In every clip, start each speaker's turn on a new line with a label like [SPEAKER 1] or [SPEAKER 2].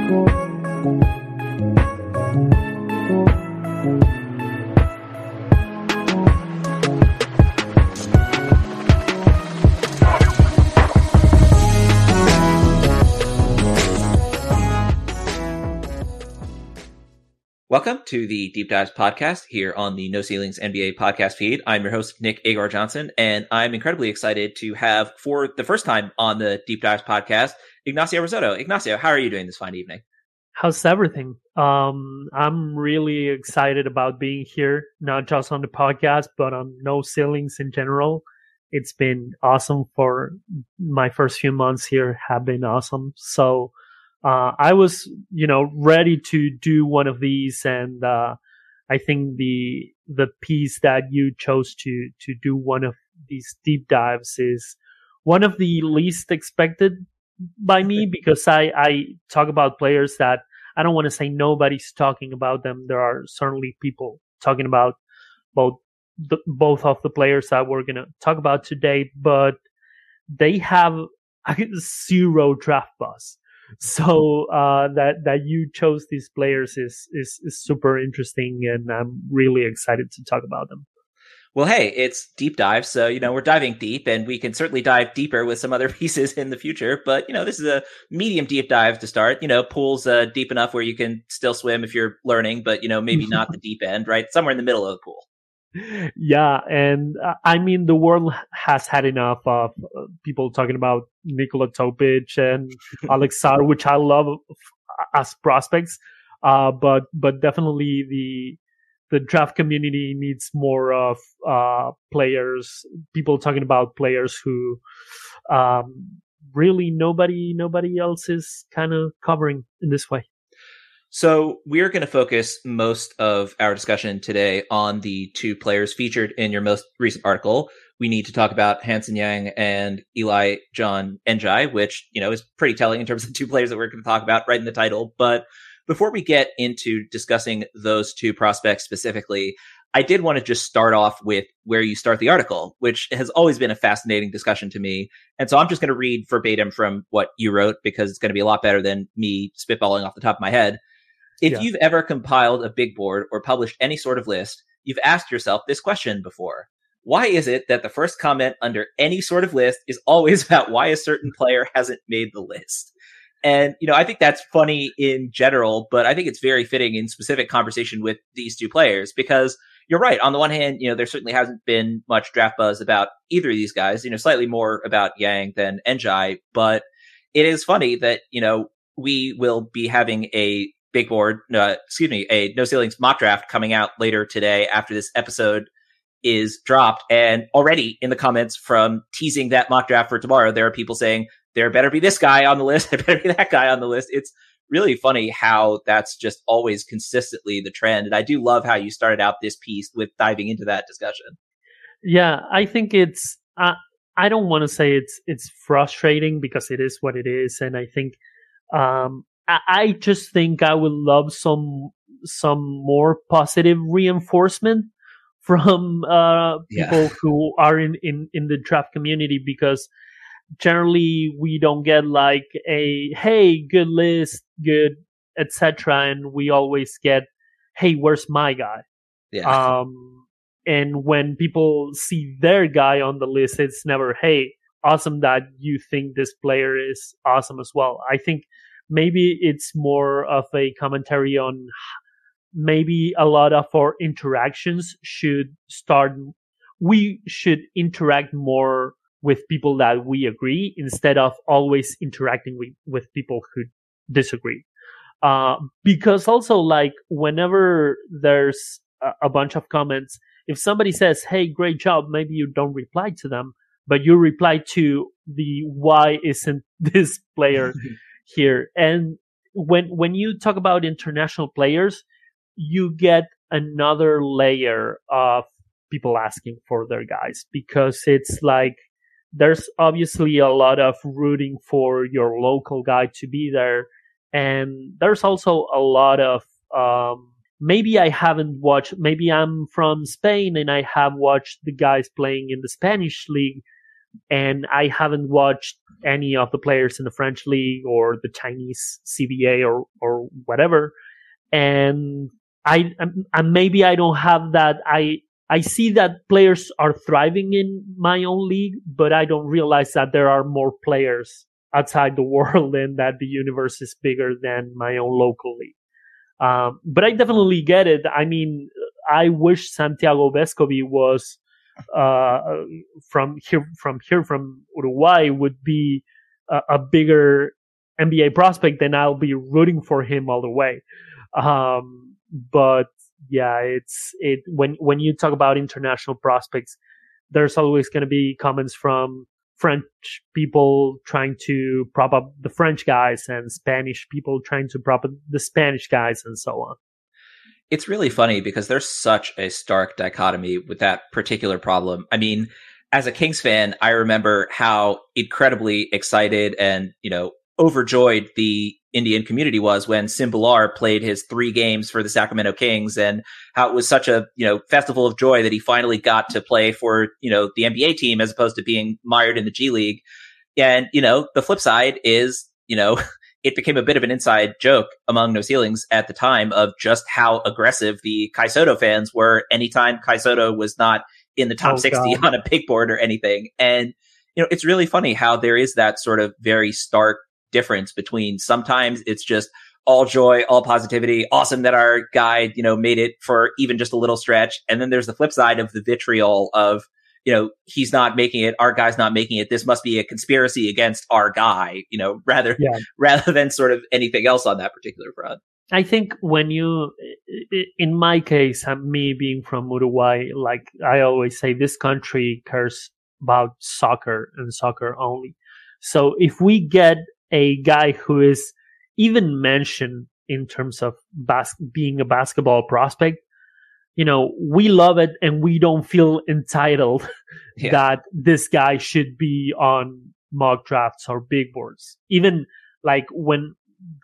[SPEAKER 1] Welcome to the Deep Dives podcast here on the No Ceilings NBA podcast feed. I'm your host, Nick Agar Johnson, and I'm incredibly excited to have, for the first time on the Deep Dives podcast, Ignacio Risotto. Ignacio, how are you doing this fine evening?
[SPEAKER 2] How's everything? I'm really excited about being here, not just on the podcast, but on No Ceilings in general. It's been awesome for my first few months here have been awesome. So I was, ready to do one of these, and I think the piece that you chose to do one of these deep dives is one of the least expected by me, because I talk about players that I don't want to say nobody's talking about them. There are certainly people talking about both of the players that we're going to talk about today, but they have zero draft buzz. So that you chose these players is super interesting, and I'm really excited to talk about them.
[SPEAKER 1] Well, hey, it's Deep Dive, so, we're diving deep, and we can certainly dive deeper with some other pieces in the future, but, this is a medium deep dive to start. Pool's deep enough where you can still swim if you're learning, but, maybe not the deep end, right? Somewhere in the middle of the pool.
[SPEAKER 2] Yeah, and I mean, the world has had enough of people talking about Nikola Topic and Alex Sarr, which I love as prospects, but definitely the draft community needs more of players, people talking about players who really nobody else is kind of covering in this way.
[SPEAKER 1] So we're going to focus most of our discussion today on the two players featured in your most recent article. We need to talk about Hansen Yang and Eli John Njai, which, is pretty telling in terms of the two players that we're going to talk about right in the title. But before we get into discussing those two prospects specifically, I did want to just start off with where you start the article, which has always been a fascinating discussion to me. And so I'm just going to read verbatim from what you wrote, because it's going to be a lot better than me spitballing off the top of my head. If you've ever compiled a big board or published any sort of list, you've asked yourself this question before. Why is it that the first comment under any sort of list is always about why a certain player hasn't made the list? And, I think that's funny in general, but I think it's very fitting in specific conversation with these two players, because you're right. On the one hand, there certainly hasn't been much draft buzz about either of these guys, slightly more about Yang than Njai, but it is funny that, we will be having a big board, a No Ceilings mock draft coming out later today after this episode is dropped. And already in the comments from teasing that mock draft for tomorrow, there are people saying, there better be this guy on the list, there better be that guy on the list. It's really funny how that's just always consistently the trend. And I do love how you started out this piece with diving into that discussion.
[SPEAKER 2] Yeah, I think it's, I don't want to say it's frustrating, because it is what it is. And I think, I just think I would love some more positive reinforcement from people who are in the draft community, because generally we don't get like a hey, good list, good, etc., and we always get hey, where's my guy?
[SPEAKER 1] Yeah.
[SPEAKER 2] And when people see their guy on the list, it's never hey, awesome that you think this player is awesome as well. I think maybe it's more of a commentary on maybe a lot of our interactions should start. We should interact more with people that we agree, instead of always interacting with people who disagree. Because also, like, whenever there's a bunch of comments, if somebody says, hey, great job, maybe you don't reply to them, but you reply to the why isn't this player here. And when you talk about international players, you get another layer of people asking for their guys, because it's like there's obviously a lot of rooting for your local guy to be there, and there's also a lot of maybe I haven't watched, maybe I'm from Spain and I have watched the guys playing in the Spanish league, and I haven't watched any of the players in the French league or the Chinese CBA or whatever. And maybe I don't have that. I see that players are thriving in my own league, but I don't realize that there are more players outside the world and that the universe is bigger than my own local league. But I definitely get it. I mean, I wish Santiago Vescovi was from Uruguay would be a bigger NBA prospect, then I'll be rooting for him all the way. But yeah, when you talk about international prospects, there's always going to be comments from French people trying to prop up the French guys and Spanish people trying to prop up the Spanish guys and so on.
[SPEAKER 1] It's really funny because there's such a stark dichotomy with that particular problem. I mean, as a Kings fan, I remember how incredibly excited and, overjoyed the Indian community was when Sim Bhullar played his 3 games for the Sacramento Kings, and how it was such a, festival of joy that he finally got to play for, the NBA team as opposed to being mired in the G League. And, the flip side is, it became a bit of an inside joke among No Ceilings at the time of just how aggressive the Kai Sotto fans were anytime Kai Sotto was not in the top 60 on a big board or anything. And, it's really funny how there is that sort of very stark difference between sometimes it's just all joy, all positivity, awesome that our guy, made it for even just a little stretch. And then there's the flip side of the vitriol of, he's not making it, our guy's not making it. This must be a conspiracy against our guy, rather than sort of anything else on that particular front.
[SPEAKER 2] I think in my case, me being from Uruguay, like I always say, this country cares about soccer and soccer only. So if we get a guy who is even mentioned in terms of being a basketball prospect, we love it and we don't feel entitled that this guy should be on mock drafts or big boards. Even like when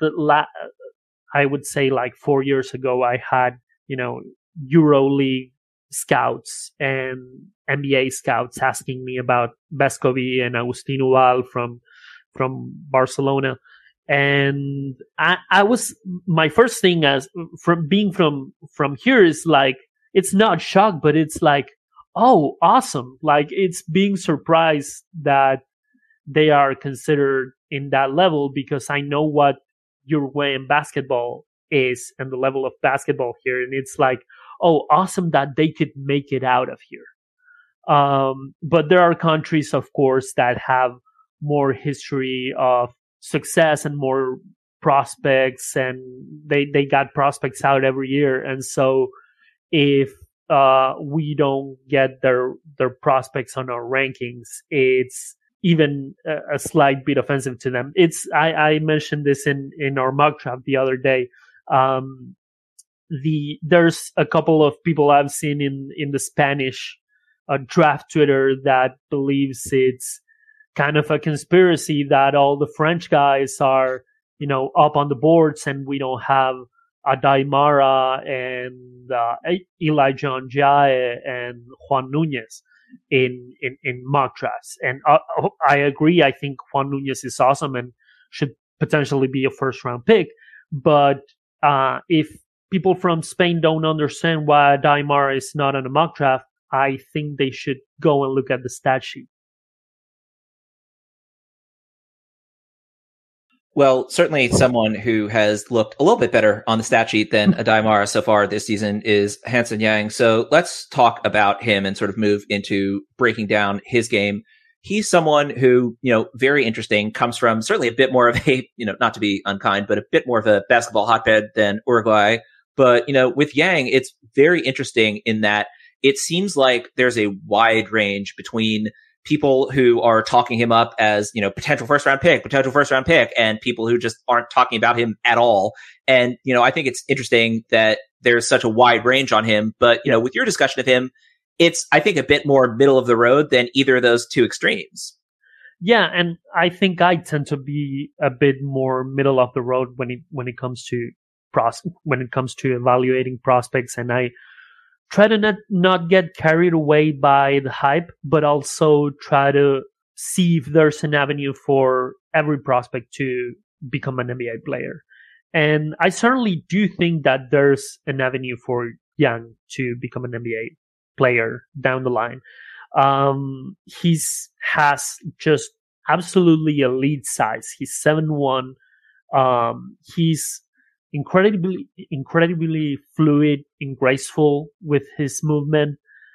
[SPEAKER 2] I would say like 4 years ago, I had, EuroLeague scouts and NBA scouts asking me about Vescovi and Agustin Ubal from Barcelona. And I was, my first thing as from being from here is like, it's not shock, but it's like, oh, awesome. Like it's being surprised that they are considered in that level, because I know what Uruguayan basketball is and the level of basketball here. And it's like, oh, awesome that they could make it out of here. But there are countries, of course, that have more history of success and more prospects, and they got prospects out every year. And so if we don't get their prospects on our rankings, it's even a slight bit offensive to them. I mentioned this in our mock draft the other day. There's a couple of people I've seen in the Spanish draft Twitter that believes it's kind of a conspiracy that all the French guys are, up on the boards and we don't have Daimara and Elijah Ndiaye and Juan Nunez in mock drafts. And I agree. I think Juan Nunez is awesome and should potentially be a first round pick. But if people from Spain don't understand why Daimara is not on a mock draft, I think they should go and look at the stat sheet.
[SPEAKER 1] Well, certainly someone who has looked a little bit better on the stat sheet than Daimara so far this season is Hansen Yang. So let's talk about him and sort of move into breaking down his game. He's someone who, very interesting, comes from certainly a bit more of a, not to be unkind, but a bit more of a basketball hotbed than Uruguay. But, with Yang, it's very interesting in that it seems like there's a wide range between people who are talking him up as, potential first round pick, and people who just aren't talking about him at all. And, I think it's interesting that there's such a wide range on him. But, with your discussion of him, it's, I think, a bit more middle of the road than either of those two extremes.
[SPEAKER 2] Yeah, and I think I tend to be a bit more middle of the road when it comes to evaluating prospects, and I try to not get carried away by the hype, but also try to see if there's an avenue for every prospect to become an NBA player. And I certainly do think that there's an avenue for Yang to become an NBA player down the line. He's has just absolutely elite size. He's 7'1". He's incredibly fluid and graceful with his movement.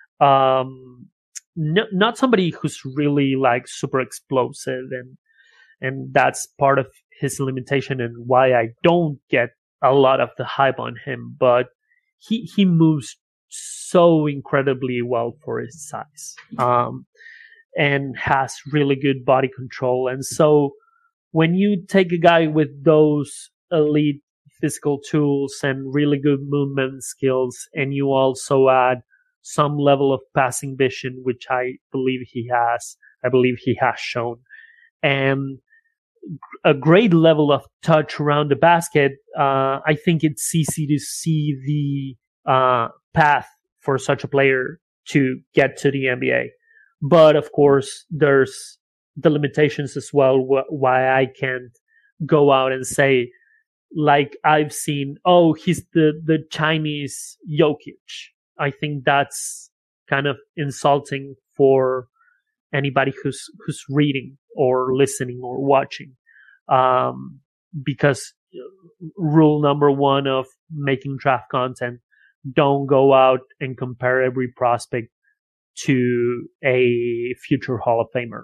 [SPEAKER 2] Not somebody who's really like super explosive, and that's part of his limitation and why I don't get a lot of the hype on him. But he moves so incredibly well for his size, and has really good body control. And so when you take a guy with those elite physical tools and really good movement skills, and you also add some level of passing vision, which I believe he has shown, and a great level of touch around the basket, I think it's easy to see the path for such a player to get to the NBA. But of course, there's the limitations as well, why I can't go out and say, like I've seen, oh, he's the Chinese Jokic. I think that's kind of insulting for anybody who's reading or listening or watching, because rule number one of making draft content: don't go out and compare every prospect to a future Hall of Famer.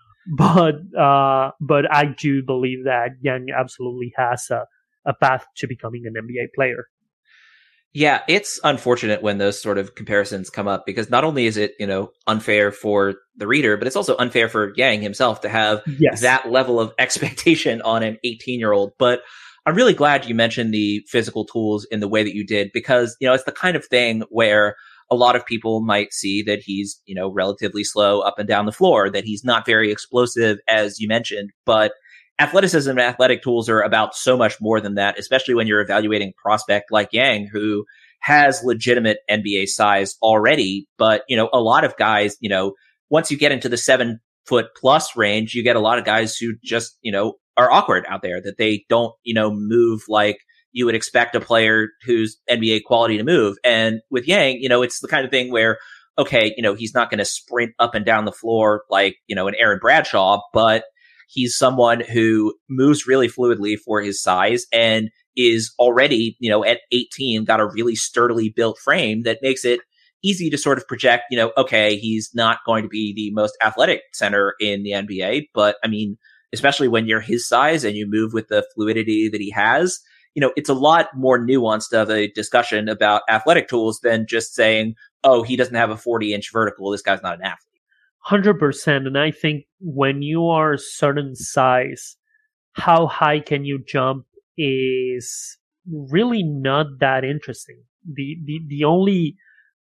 [SPEAKER 2] But I do believe that Yang absolutely has a path to becoming an NBA player.
[SPEAKER 1] Yeah, it's unfortunate when those sort of comparisons come up, because not only is it, unfair for the reader, but it's also unfair for Yang himself to have that level of expectation on an 18-year-old. But I'm really glad you mentioned the physical tools in the way that you did, because, it's the kind of thing where a lot of people might see that he's, relatively slow up and down the floor, that he's not very explosive, as you mentioned, but athleticism and athletic tools are about so much more than that, especially when you're evaluating a prospect like Yang, who has legitimate NBA size already. But, a lot of guys, once you get into the 7-foot plus range, you get a lot of guys who just, are awkward out there, that they don't, move like you would expect a player who's NBA quality to move. And with Yang, it's the kind of thing where, okay, he's not going to sprint up and down the floor like, an Aaron Bradshaw, but he's someone who moves really fluidly for his size and is already, at 18, got a really sturdily built frame that makes it easy to sort of project, okay, he's not going to be the most athletic center in the NBA. But I mean, especially when you're his size and you move with the fluidity that he has, it's a lot more nuanced of a discussion about athletic tools than just saying, oh, he doesn't have a 40-inch vertical, this guy's not an athlete.
[SPEAKER 2] 100%. And I think when you are a certain size, how high can you jump is really not that interesting. The only,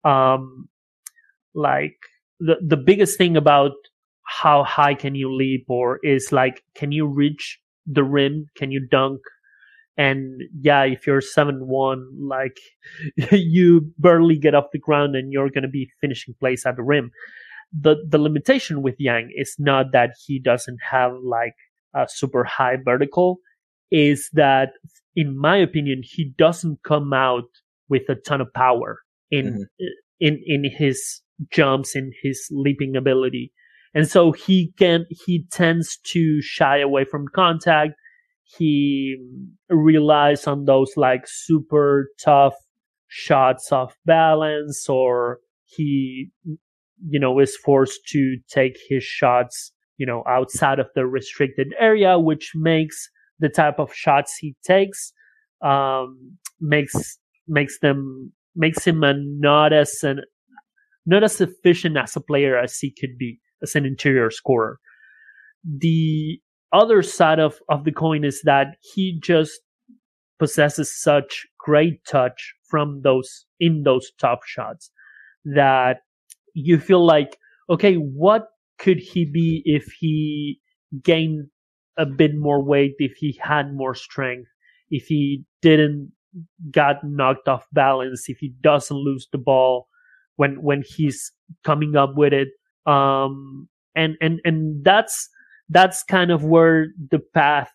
[SPEAKER 2] the biggest thing about how high can you leap is like, can you reach the rim? Can you dunk? And yeah, if you're 7'1", like you barely get off the ground and you're going to be finishing plays at the rim. The limitation with Yang is not that he doesn't have like a super high vertical, is that, in my opinion, he doesn't come out with a ton of power in his jumps, in his leaping ability. And so he tends to shy away from contact. He relies on those like super tough shots off balance, or he, is forced to take his shots, outside of the restricted area, which makes the type of shots he takes, makes him not as efficient as a player as he could be as an interior scorer. The other side of the coin is that he just possesses such great touch in those tough shots that you feel like, okay, what could he be if he gained a bit more weight, if he had more strength, if he didn't got knocked off balance, if he doesn't lose the ball when he's coming up with it. and that's kind of where the path,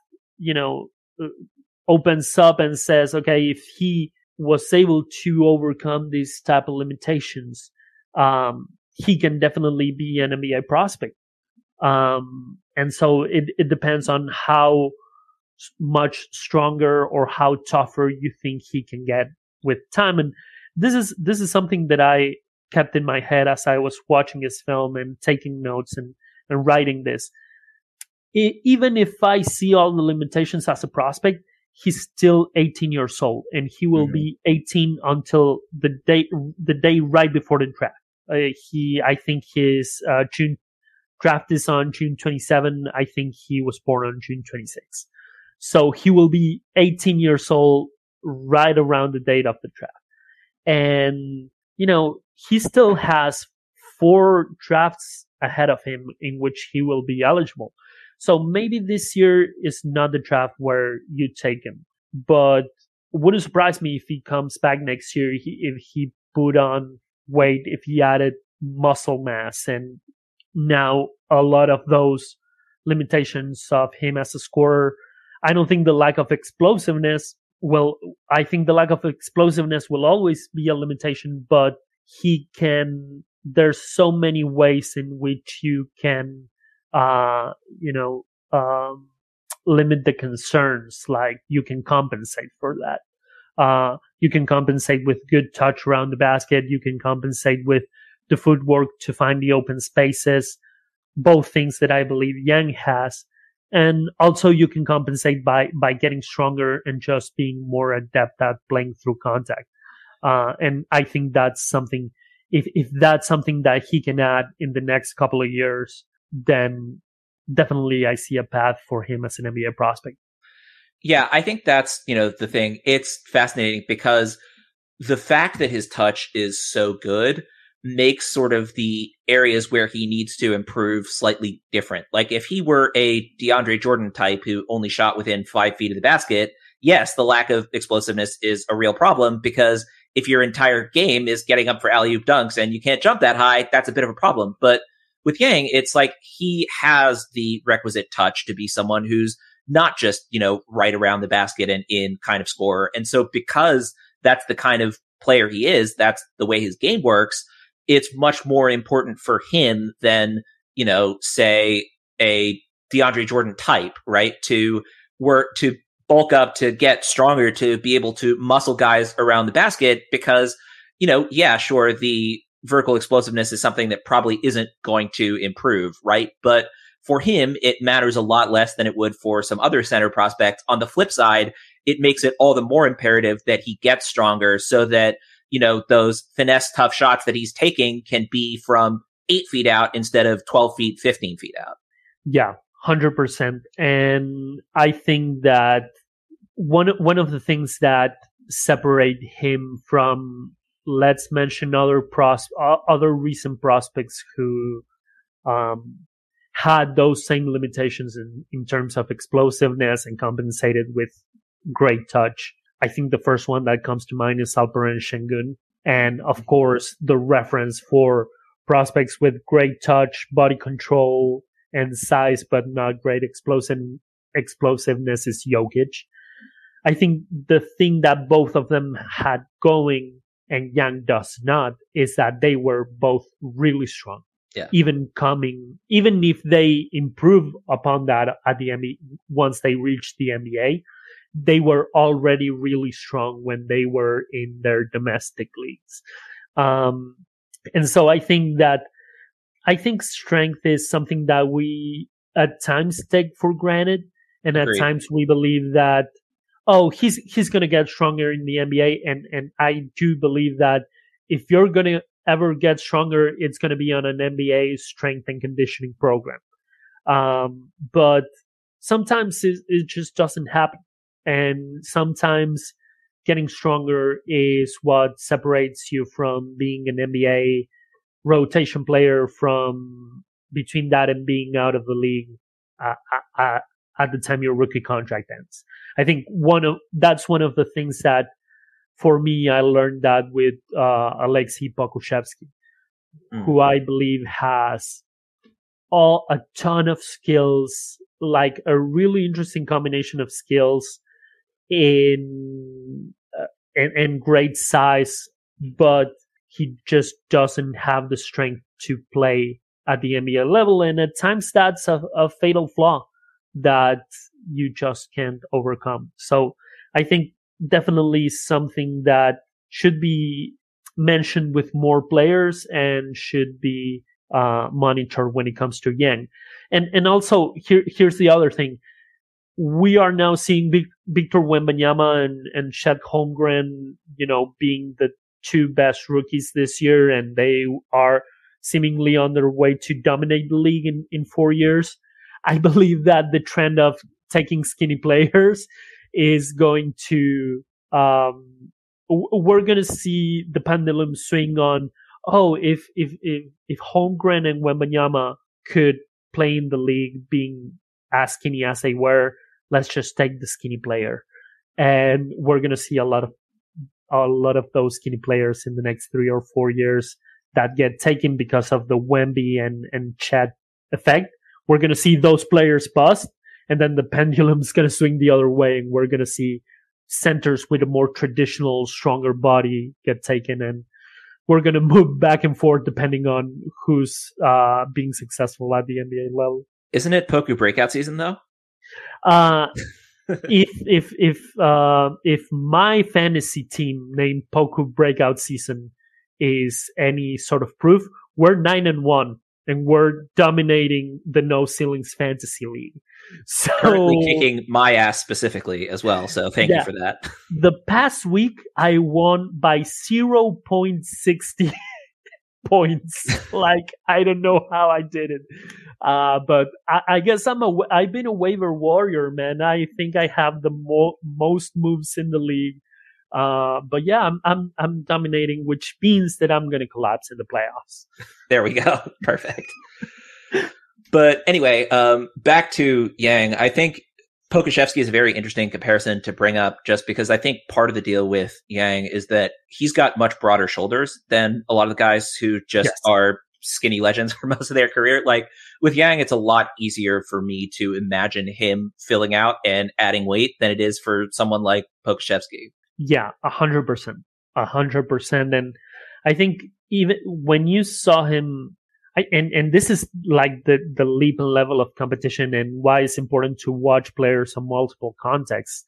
[SPEAKER 2] opens up and says, okay, if he was able to overcome these type of limitations, he can definitely be an NBA prospect. And so it depends on how much stronger or how tougher you think he can get with time. And this is something that I kept in my head as I was watching his film and taking notes and writing this. Even if I see all the limitations as a prospect, he's still 18 years old, and he will be 18 until the day right before the draft. I think his June draft is on June 27. I think he was born on June 26. So he will be 18 years old right around the date of the draft. And, he still has 4 drafts ahead of him in which he will be eligible. So maybe this year is not the draft where you take him, but wouldn't surprise me if he comes back next year, if he put on weight, if he added muscle mass, and now a lot of those limitations of him as a scorer. I don't think the lack of explosiveness I think the lack of explosiveness will always be a limitation, but there's so many ways in which you can, limit the concerns. Like, you can compensate for that. You can compensate with good touch around the basket. You can compensate with the footwork to find the open spaces, both things that I believe Yang has. And also you can compensate by getting stronger and just being more adept at playing through contact. And I think that's something, if that's something that he can add in the next couple of years, then definitely I see a path for him as an NBA prospect.
[SPEAKER 1] Yeah, I think that's, the thing. It's fascinating because the fact that his touch is so good makes sort of the areas where he needs to improve slightly different. Like, if he were a DeAndre Jordan type who only shot within 5 feet of the basket, yes, the lack of explosiveness is a real problem, because if your entire game is getting up for alley-oop dunks and you can't jump that high, that's a bit of a problem. But with Yang, it's like he has the requisite touch to be someone who's not just, right around the basket and in kind of scorer. And so because that's the kind of player he is, that's the way his game works, it's much more important for him than, say a DeAndre Jordan type, right? To bulk up, to get stronger, to be able to muscle guys around the basket, because, sure, the vertical explosiveness is something that probably isn't going to improve, right? But for him, it matters a lot less than it would for some other center prospects. On the flip side, it makes it all the more imperative that he gets stronger, so that, those finesse tough shots that he's taking can be from 8 feet out instead of 12 feet, 15 feet out.
[SPEAKER 2] Yeah, 100%. And I think that one of the things that separate him from, let's mention other recent prospects who had those same limitations in terms of explosiveness and compensated with great touch. I think the first one that comes to mind is Alperen Şengün. And of course, the reference for prospects with great touch, body control, and size, but not great explosiveness is Jokic. I think the thing that both of them had going and Yang does not is that they were both really strong.
[SPEAKER 1] Yeah.
[SPEAKER 2] Even if they improve upon that at the NBA, once they reach the NBA, they were already really strong when they were in their domestic leagues. And so I think strength is something that we at times take for granted. And at
[SPEAKER 1] Agreed.
[SPEAKER 2] times we believe that, he's going to get stronger in the NBA. And I do believe that if you're going to ever get stronger, it's going to be on an NBA strength and conditioning program. But sometimes it just doesn't happen. And sometimes getting stronger is what separates you from being an NBA rotation player, from between that and being out of the league at the time your rookie contract ends. I think that's one of the things that, for me, I learned that with Alexei Pokusevski, who I believe has a ton of skills, like a really interesting combination of skills in and great size, but he just doesn't have the strength to play at the NBA level. And at times that's a fatal flaw that you just can't overcome. So I think definitely something that should be mentioned with more players and should be monitored when it comes to Yang. And also here's the other thing. We are now seeing Victor Wembanyama and Chet Holmgren, being the two best rookies this year, and they are seemingly on their way to dominate the league in 4 years. I believe that the trend of taking skinny players is going to, we're going to see the pendulum swing on, if Holmgren and Wembanyama could play in the league being as skinny as they were, let's just take the skinny player. And we're going to see a lot of those skinny players in the next 3 or 4 years that get taken because of the Wemby and Chet effect. We're going to see those players bust, and then the pendulum's going to swing the other way, and we're going to see centers with a more traditional, stronger body get taken, and we're going to move back and forth depending on who's being successful at the NBA level.
[SPEAKER 1] Isn't it Poku breakout season though?
[SPEAKER 2] If my fantasy team named Poku breakout season is any sort of proof, we're 9-1 and we're dominating the No Ceilings Fantasy League. So
[SPEAKER 1] currently kicking my ass specifically as well. So thank you for that.
[SPEAKER 2] The past week I won by 0.60 points. Like, I don't know how I did it. But I guess I've been a waiver warrior, man. I think I have the most moves in the league. But yeah, I'm dominating, which means that I'm going to collapse in the playoffs.
[SPEAKER 1] There we go. Perfect. But anyway, back to Yang. I think Pokusevski is a very interesting comparison to bring up, just because I think part of the deal with Yang is that he's got much broader shoulders than a lot of the guys who just are skinny legends for most of their career. Like with Yang, it's a lot easier for me to imagine him filling out and adding weight than it is for someone like Pokusevski.
[SPEAKER 2] Yeah, 100%. 100%. And I think even when you saw him, and this is like the leap and level of competition and why it's important to watch players on multiple contexts.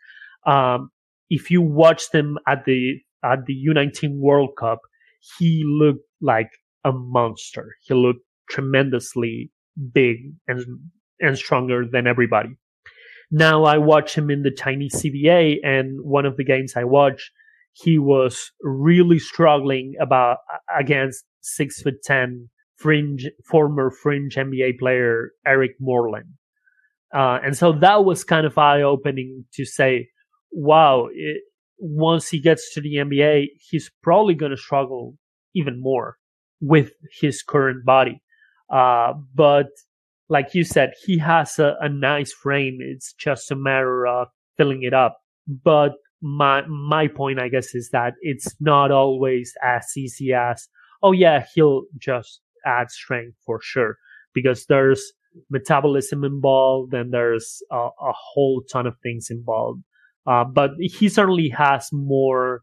[SPEAKER 2] If you watch them at the U19 World Cup, he looked like a monster. He looked tremendously big and stronger than everybody. Now I watch him in the Chinese CBA, and one of the games I watched, he was really struggling against 6'10" former fringe NBA player Eric Moreland. And so that was kind of eye-opening to say, wow, once he gets to the NBA, he's probably going to struggle even more with his current body. But like you said, he has a nice frame. It's just a matter of filling it up. But my point, I guess, is that it's not always as easy as, oh yeah, he'll just add strength for sure, because there's metabolism involved and there's a whole ton of things involved. But he certainly has more,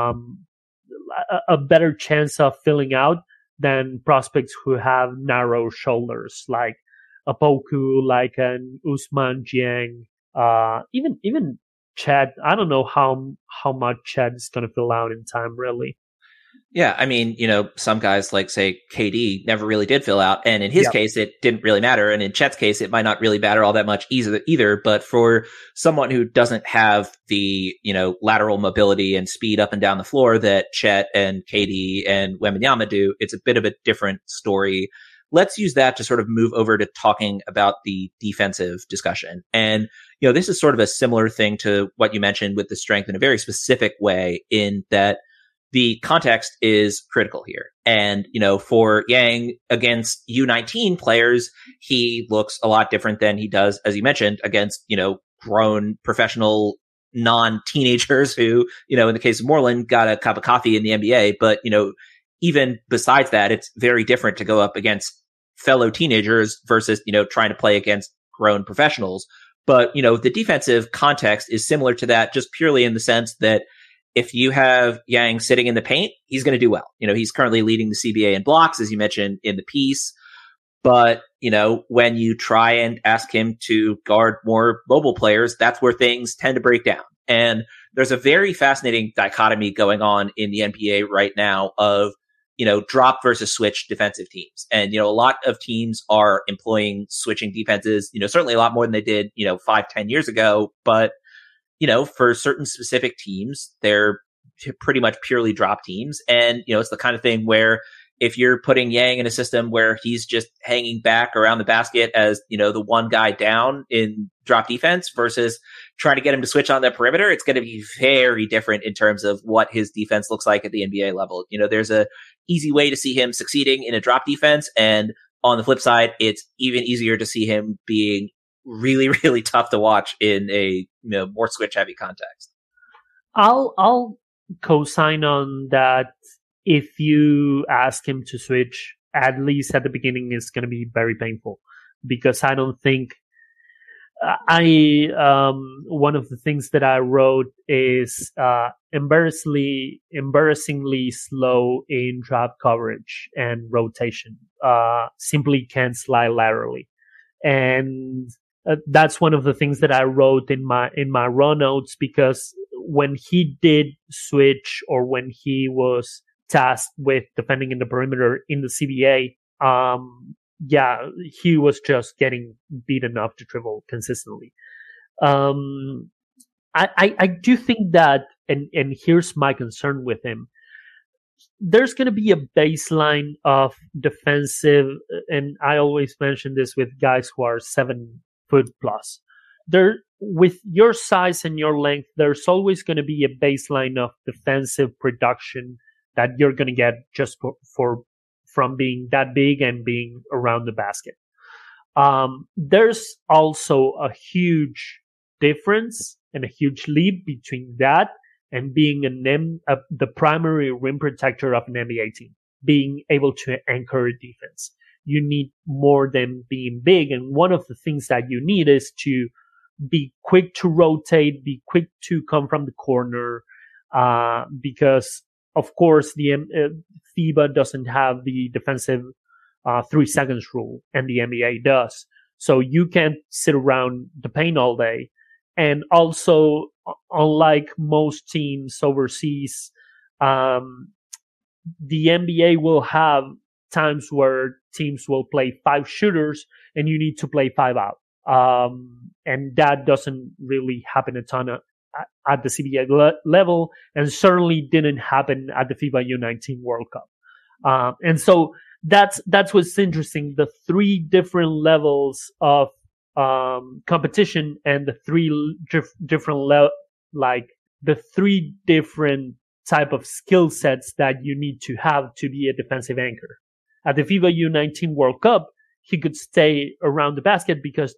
[SPEAKER 2] a better chance of filling out than prospects who have narrow shoulders, like a Poku, like an Ousmane Dieng, even Chet. I don't know how much Chet is going to fill out in time, really.
[SPEAKER 1] Yeah, I mean, some guys like, say, KD never really did fill out. And in his case, it didn't really matter. And in Chet's case, it might not really matter all that much either. But for someone who doesn't have the, lateral mobility and speed up and down the floor that Chet and KD and Wembanyama do, it's a bit of a different story. Let's use that to sort of move over to talking about the defensive discussion. And, this is sort of a similar thing to what you mentioned with the strength in a very specific way, in that the context is critical here. And, for Yang against U19 players, he looks a lot different than he does, as you mentioned, against, grown professional non-teenagers who, in the case of Moreland, got a cup of coffee in the NBA. But, even besides that, it's very different to go up against fellow teenagers versus, trying to play against grown professionals. But, the defensive context is similar to that, just purely in the sense that if you have Yang sitting in the paint, he's going to do well. He's currently leading the CBA in blocks, as you mentioned in the piece. But, when you try and ask him to guard more mobile players, that's where things tend to break down. And there's a very fascinating dichotomy going on in the NBA right now of, drop versus switch defensive teams. And, a lot of teams are employing switching defenses, certainly a lot more than they did, 5-10 years ago. But, for certain specific teams, they're pretty much purely drop teams. And, it's the kind of thing where if you're putting Yang in a system where he's just hanging back around the basket as, the one guy down in drop defense versus trying to get him to switch on the perimeter, it's going to be very different in terms of what his defense looks like at the NBA level. There's a easy way to see him succeeding in a drop defense. And on the flip side, it's even easier to see him being really, really tough to watch in a, more switch heavy context.
[SPEAKER 2] I'll co-sign on that. If you ask him to switch, at least at the beginning, it's going to be very painful, because I don't think one of the things that I wrote is embarrassingly slow in drop coverage and rotation. Simply can't slide laterally, and that's one of the things that I wrote in my raw notes, because when he did switch, or when he was tasked with defending in the perimeter in the CBA, he was just getting beaten up to dribble consistently. I do think that, and here's my concern with him, there's going to be a baseline of defensive, and I always mention this with guys who are 7 foot plus. With your size and your length, there's always going to be a baseline of defensive production that you're going to get just from being that big and being around the basket. There's also a huge difference and a huge leap between that and being the primary rim protector of an NBA team, being able to anchor a defense. You need more than being big. And one of the things that you need is to be quick to rotate, be quick to come from the corner, because of course, the FIBA doesn't have the defensive 3 seconds rule, and the NBA does. So you can't sit around the paint all day. And also, unlike most teams overseas, the NBA will have times where teams will play 5 shooters and you need to play 5 out. And that doesn't really happen a ton at the CBA level, and certainly didn't happen at the FIBA U19 World Cup. And so that's what's interesting. The 3 different levels of competition, and the 3 different type of skill sets that you need to have to be a defensive anchor. At the FIBA U19 World Cup, he could stay around the basket because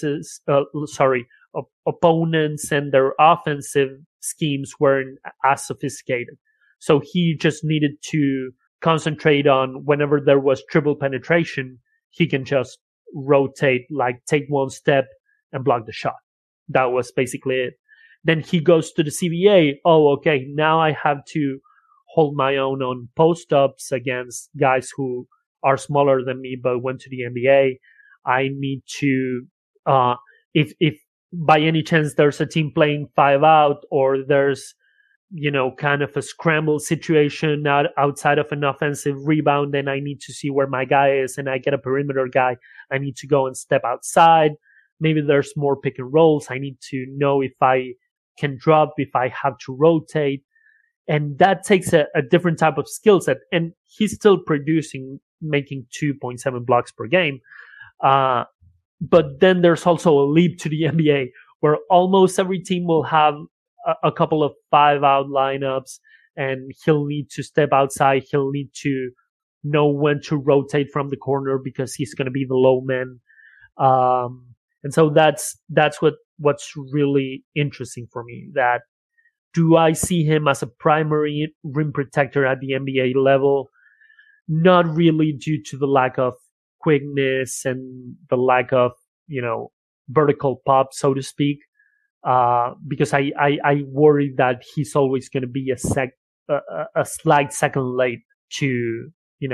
[SPEAKER 2] opponents and their offensive schemes weren't as sophisticated. So he just needed to concentrate on whenever there was triple penetration, he can just rotate, like take one step and block the shot. That was basically it. Then he goes to the CBA. Oh, okay, now I have to hold my own on post-ups against guys who are smaller than me but went to the NBA. I need to, if by any chance there's a team playing 5 out, or there's, kind of a scramble situation outside of an offensive rebound, then I need to see where my guy is, and I get a perimeter guy. I need to go and step outside. Maybe there's more pick and rolls. I need to know if I can drop, if I have to rotate. And that takes a different type of skill set. And he's still producing, making 2.7 blocks per game. But then there's also a leap to the NBA where almost every team will have a couple of 5 out lineups, and he'll need to step outside. He'll need to know when to rotate from the corner because he's going to be the low man. And so that's what's really interesting for me. That, do I see him as a primary rim protector at the NBA level? Not really, due to the lack of quickness and the lack of, vertical pop, so to speak. Because I worry that he's always going to be a slight second late to,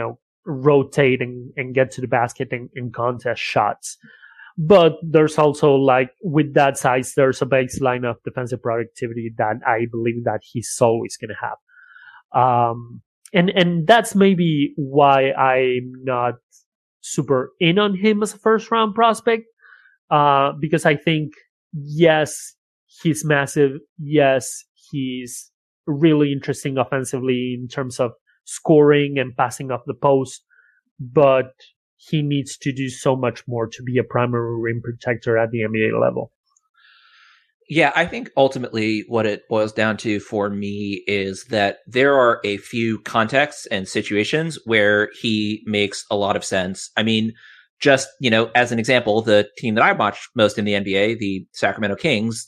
[SPEAKER 2] rotate and get to the basket and contest shots. But there's also, like, with that size, there's a baseline of defensive productivity that I believe that he's always going to have. And that's maybe why I'm not super in on him as a first round prospect. Because I think, yes, he's massive. Yes, he's really interesting offensively in terms of scoring and passing off the post, but he needs to do so much more to be a primary rim protector at the NBA level.
[SPEAKER 1] Yeah, I think ultimately what it boils down to for me is that there are a few contexts and situations where he makes a lot of sense. I mean, just, as an example, the team that I watch most in the NBA, the Sacramento Kings,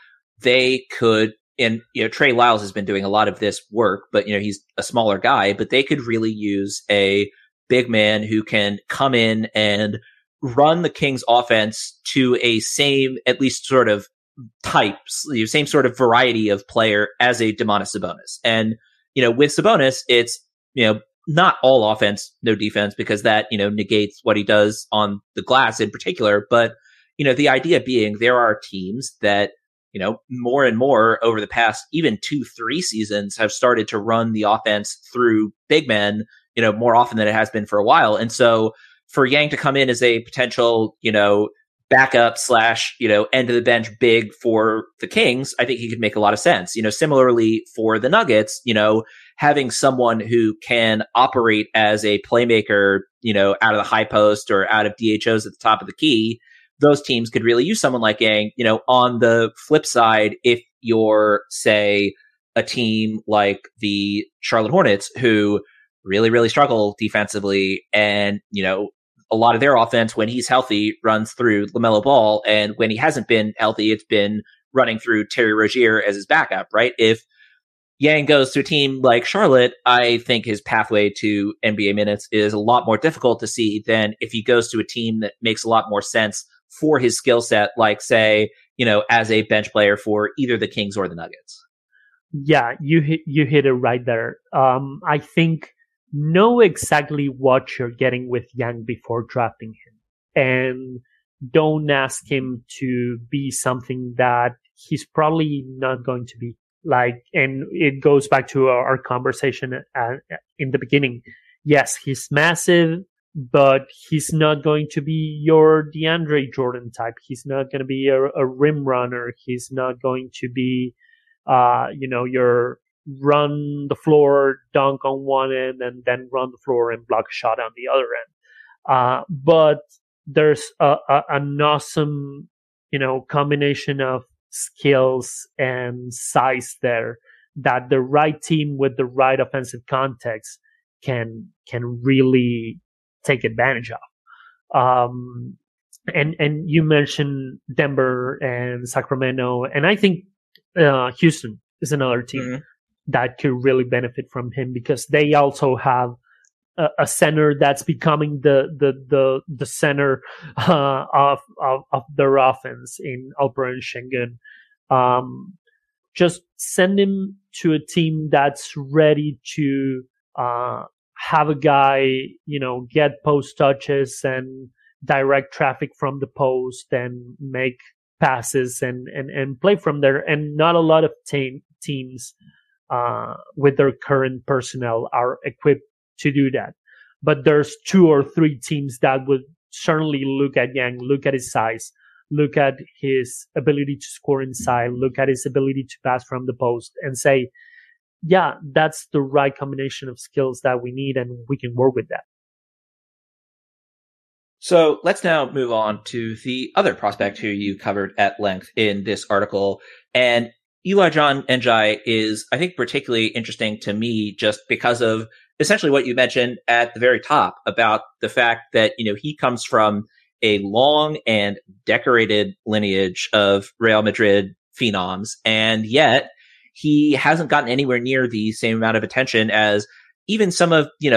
[SPEAKER 1] they could, and, Trey Lyles has been doing a lot of this work, but, he's a smaller guy, but they could really use a big man who can come in and run the Kings offense to a same, at least sort of types, same sort of variety of player as a Domantas Sabonis. And, with Sabonis, it's, not all offense, no defense, because that, negates what he does on the glass in particular. But, the idea being there are teams that, more and more over the past even 2-3 seasons have started to run the offense through big men, more often than it has been for a while. And so for Yang to come in as a potential, backup / end of the bench big for the Kings, I think he could make a lot of sense. Similarly for the Nuggets, having someone who can operate as a playmaker, out of the high post or out of DHOs at the top of the key, those teams could really use someone like Yang. On the flip side, if you're, say, a team like the Charlotte Hornets who really, really struggle defensively and, a lot of their offense, when he's healthy, runs through LaMelo Ball. And when he hasn't been healthy, it's been running through Terry Rozier as his backup, right? If Yang goes to a team like Charlotte, I think his pathway to NBA minutes is a lot more difficult to see than if he goes to a team that makes a lot more sense for his skill set, like, say, as a bench player for either the Kings or the Nuggets.
[SPEAKER 2] Yeah, you hit it right there. I think know exactly what you're getting with Yang before drafting him, and don't ask him to be something that he's probably not going to be. Like, and it goes back to our conversation in the beginning. Yes, he's massive, but he's not going to be your DeAndre Jordan type. He's not going to be a rim runner. He's not going to be, your run the floor, dunk on one end, and then run the floor and block a shot on the other end. But there's an awesome, combination of skills and size there that the right team with the right offensive context can really take advantage of. And you mentioned Denver and Sacramento, and I think Houston is another team that could really benefit from him, because they also have a center that's becoming the center of their offense in Alperen Şengün. Just send him to a team that's ready to have a guy, get post touches and direct traffic from the post and make passes and play from there. And not a lot of teams with their current personnel are equipped to do that. But there's 2 or 3 teams that would certainly look at Yang, look at his size, look at his ability to score inside, look at his ability to pass from the post, and say, yeah, that's the right combination of skills that we need, and we can work with that.
[SPEAKER 1] So let's now move on to the other prospect who you covered at length in this article. And Eli John Njai is, I think, particularly interesting to me just because of essentially what you mentioned at the very top about the fact that, he comes from a long and decorated lineage of Real Madrid phenoms, and yet he hasn't gotten anywhere near the same amount of attention as even some of,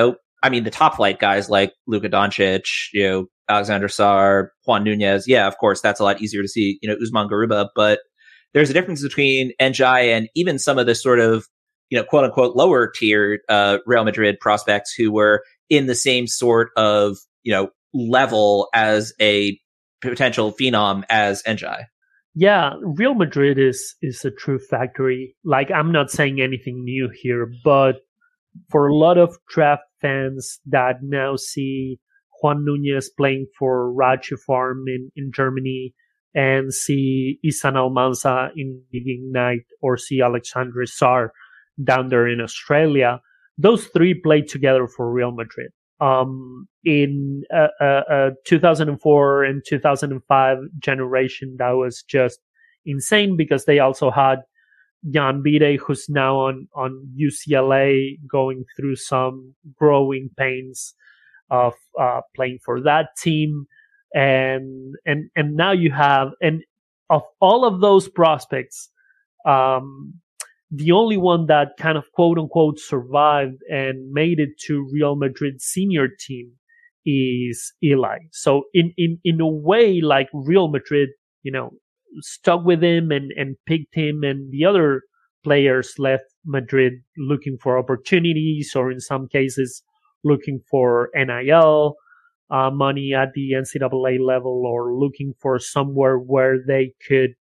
[SPEAKER 1] I mean, the top flight guys like Luka Doncic, Alexander Sarr, Juan Nunez. Yeah, of course, that's a lot easier to see, Usman Garuba, but there's a difference between Njai and even some of the sort of, quote unquote, lower tier, Real Madrid prospects who were in the same sort of, level as a potential phenom as Njai.
[SPEAKER 2] Yeah, Real Madrid is a true factory. Like, I'm not saying anything new here, but for a lot of draft fans that now see Juan Nunez playing for Raja Farm in Germany and see Isan Almanza in Ignite or see Alexandre Sarr down there in Australia, those three played together for Real Madrid. In 2004 and 2005 generation, that was just insane because they also had Jan Bide, who's now on UCLA, going through some growing pains of playing for that team, and now you have, and of all of those prospects, the only one that kind of quote unquote survived and made it to Real Madrid's senior team is Eli. So in a way, like, Real Madrid, stuck with him and picked him, and the other players left Madrid looking for opportunities, or in some cases looking for NIL money at the NCAA level, or looking for somewhere where they could,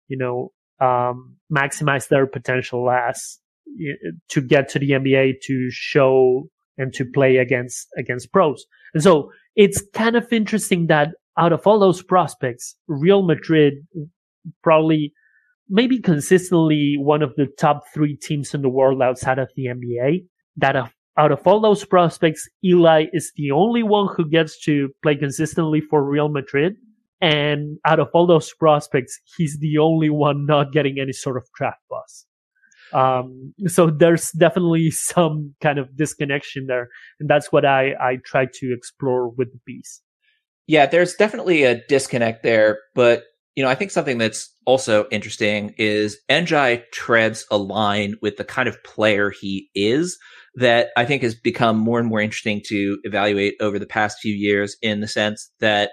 [SPEAKER 2] maximize their potential as to get to the NBA, to show and to play against pros. And so it's kind of interesting that out of all those prospects, Real Madrid probably, maybe consistently, one of the top 3 teams in the world outside of the NBA, that out of all those prospects, Eli is the only one who gets to play consistently for Real Madrid. And out of all those prospects, he's the only one not getting any sort of draft buzz. So there's definitely some kind of disconnection there. And that's what I try to explore with the piece.
[SPEAKER 1] Yeah, there's definitely a disconnect there. But, I think something that's also interesting is Njai treads a line with the kind of player he is that I think has become more and more interesting to evaluate over the past few years, in the sense that,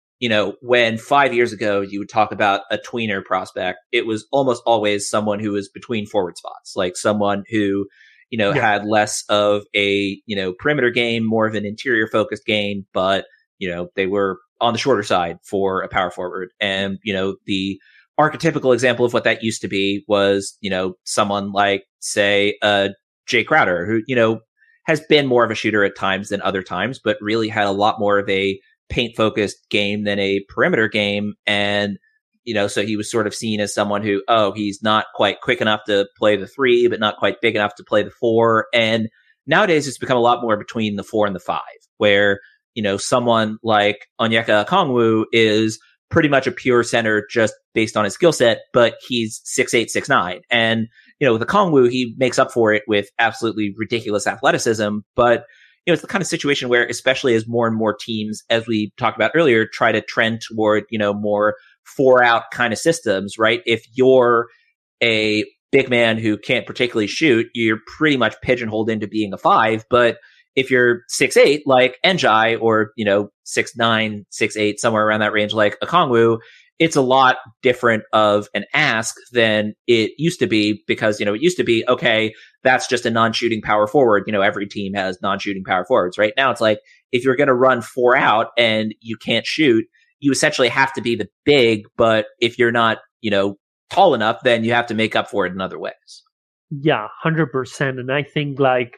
[SPEAKER 1] when 5 years ago you would talk about a tweener prospect, it was almost always someone who was between forward spots, like someone who, had less of a, perimeter game, more of an interior focused game, but, they were on the shorter side for a power forward. And, the archetypical example of what that used to be was, someone like, say, Jay Crowder, who, has been more of a shooter at times than other times, but really had a lot more of a paint focused game than a perimeter game. And, so he was sort of seen as someone who, he's not quite quick enough to play the 3, but not quite big enough to play the 4. And nowadays it's become a lot more between the 4 and the 5, where, someone like Onyeka Okongwu is pretty much a pure center just based on his skill set, but he's 6'8", 6'9". And, with Okongwu, he makes up for it with absolutely ridiculous athleticism, but it's the kind of situation where, especially as more and more teams, as we talked about earlier, try to trend toward, more 4-out kind of systems, right? If you're a big man who can't particularly shoot, you're pretty much pigeonholed into being a 5. But if you're 6'8", like Njai, or, 6'9", 6'8", somewhere around that range, like Okongwu, it's a lot different of an ask than it used to be, because, it used to be, okay, that's just a non-shooting power forward. Every team has non-shooting power forwards. Right now, it's like, if you're going to run 4 out and you can't shoot, you essentially have to be the big, but if you're not, tall enough, then you have to make up for it in other ways.
[SPEAKER 2] Yeah, 100%. And I think, like,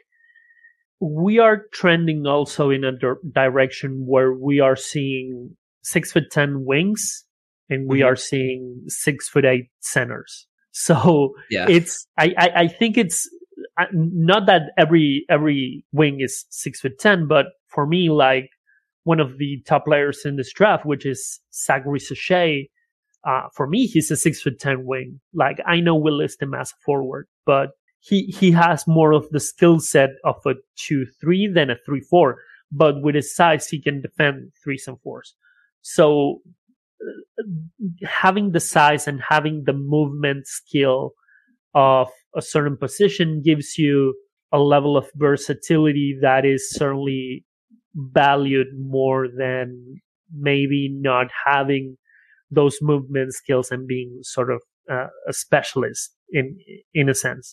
[SPEAKER 2] we are trending also in a direction where we are seeing 6'10" wings, and we are seeing 6'8" centers. So
[SPEAKER 1] yeah.
[SPEAKER 2] I think it's not that every wing is 6'10", but for me, like, one of the top players in this draft, which is Zachary Sachet, for me, he's a 6'10" wing. Like, I know we list him as a forward, but he has more of the skill set of a 2-3 than a 3-4. But with his size, he can defend 3s and 4s. So having the size and having the movement skill of a certain position gives you a level of versatility that is certainly valued more than maybe not having those movement skills and being sort of a specialist in a sense.